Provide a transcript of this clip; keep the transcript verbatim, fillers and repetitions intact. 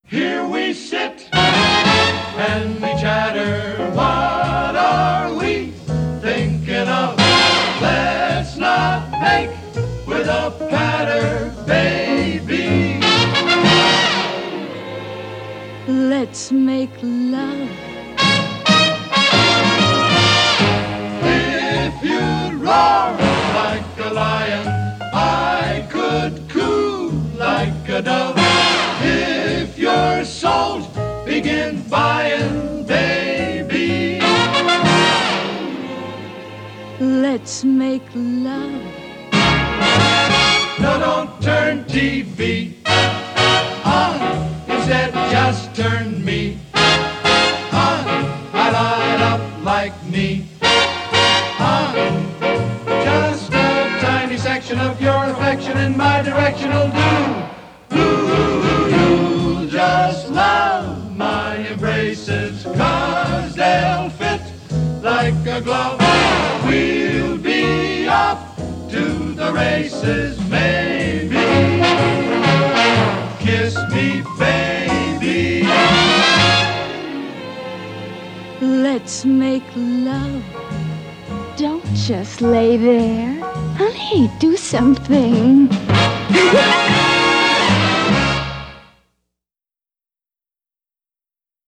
Here we sit and we chatter. What are we thinking of? Let's not make with a patter, baby. Let's make love. If you'd roar like a lion, I could coo like a dove. If your soul begin buying, baby, let's make love. No, don't turn T V on. Instead, just turn me on. I light up like me on. Just a tiny section of your affection in my direction will do. Ooh, you'll just love my embraces, 'cause they'll fit like a glove. We'll be off to the races, maybe. Kiss me, baby. Let's make love. Don't just lay there. Honey, do something.